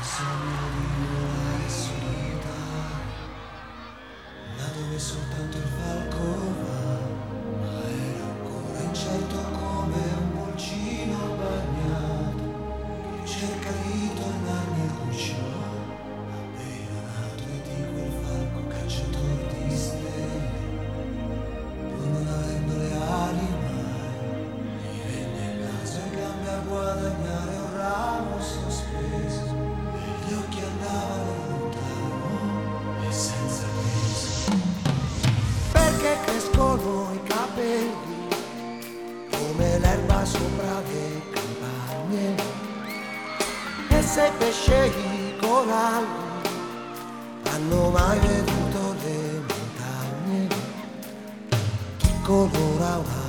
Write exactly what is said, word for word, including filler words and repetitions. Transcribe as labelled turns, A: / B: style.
A: sogno di volare solitari, là dove soltanto il falco va, ma ero ancora incerto come un pulcino bagnato che cerca di tornarmi al guscio, appena nato e di quel falco cacciatore di stelle, pur non avendo le ali mai, mi venne il naso e gambe a guadagnare un ramo sospeso, e gli occhi andavano lontano e senza peso. Perché crescono i capelli come l'erba sopra le campagne, e se pesce i coralli hanno mai veduto le montagne, chi colora una